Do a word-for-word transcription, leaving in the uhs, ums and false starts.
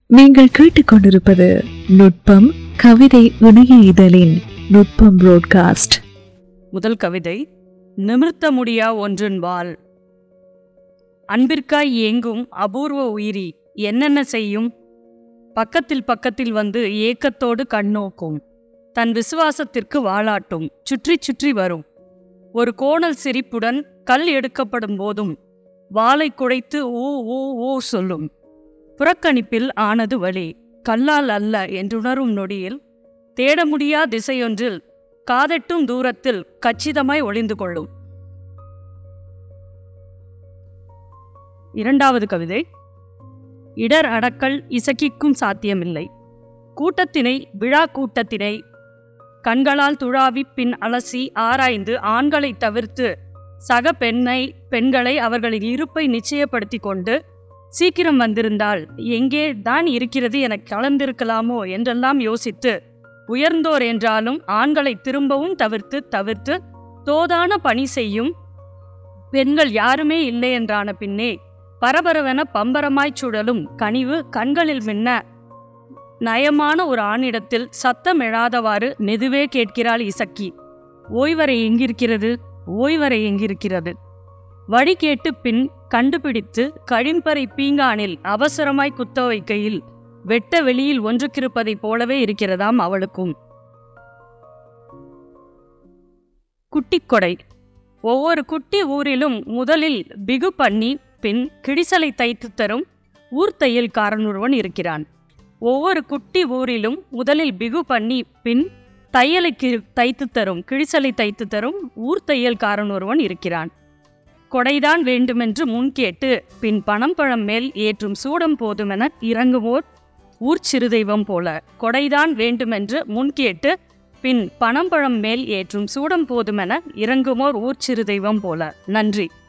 நீங்கள் கேட்டுக்கொண்டிருப்பது நுட்பம் கவிதை இணைய இதழின் நுட்பம் புரோட்காஸ்ட். முதல் கவிதை, நிமிர்த்த முடியா ஒன்றின் வாள். அன்பிற்காய் ஏங்கும் அபூர்வ உயிரி என்னென்ன செய்யும்? பக்கத்தில் பக்கத்தில் வந்து ஏக்கத்தோடு கண்ணோக்கும், தன் விசுவாசத்திற்கு வாளாட்டும், சுற்றி சுற்றி வரும். ஒரு கோணல் சிரிப்புடன் கல் எடுக்கப்படும் போதும் வாளை குடைத்து ஊ ஊ ஊ சொல்லும். புறக்கணிப்பில் ஆனது வழி, கல்லால் அல்ல என்றுணரும் நொடியில் தேட முடியா திசையொன்றில் காதெட்டும் தூரத்தில் கச்சிதமாய் ஒளிந்து கொள்ளும். இரண்டாவது கவிதை, இடர் அடக்கல் இசக்கிக்கும் சாத்தியமில்லை. கூட்டத்தினை விழா கூட்டத்தினை கண்களால் துழாவி பின் அலசி ஆராய்ந்து ஆண்களை தவிர்த்து சக பெண்ணை பெண்களை அவர்களின் இருப்பை நிச்சயப்படுத்தி கொண்டு சீக்கிரம் வந்திருந்தால் எங்கே தான் இருக்கிறது என கலந்திருக்கலாமோ என்றெல்லாம் யோசித்து உயர்ந்தோர் என்றாலும் ஆண்களை திரும்பவும் தவிர்த்து தவிர்த்து தோதான பணி செய்யும் பெண்கள் யாருமே இல்லை என்றான பின்னே பரபரவென பம்பரமாய்ச் சுழலும் கனிவு கண்களில் மின்ன நயமான ஒரு ஆணிடத்தில் சத்தம் எழாதவாறு மெதுவே கேட்கிறாள் இசக்கி. ஓய்வறை எங்கிருக்கிறது? ஓய்வறை எங்கிருக்கிறது? வழி கேட்டு பின் கண்டுபிடித்து கழிம்பறை பீங்கானில் அவசரமாய் குத்த வைக்கையில் வெட்ட வெளியில் ஒன்றுக்கிருப்பதைப் போலவே இருக்கிறதாம் அவளுக்கும். குட்டிக்கொடை. ஒவ்வொரு குட்டி ஊரிலும் முதலில் பிகு பண்ணி பின் கிழிசலை தைத்து தரும் ஊர்த்தையல்காரன் ஒருவன் இருக்கிறான். ஒவ்வொரு குட்டி ஊரிலும் முதலில் பிகு பண்ணி பின் தையலை தைத்து தரும் கிழிசலை தைத்து தரும் ஊர்த்தையல்காரன் ஒருவன் இருக்கிறான். கொடைதான் வேண்டுமென்று முன் கேட்டு பின் பணம் பழம் மேல் ஏற்றும் சூடம் போதுமென இறங்குவோர் ஊர் சிறு தெய்வம் போல. கொடைதான் வேண்டுமென்று முன் கேட்டு பின் பணம் பழம் மேல் ஏற்றும் சூடம் போதுமென இறங்குவோர் ஊர் சிறு தெய்வம் போல. நன்றி.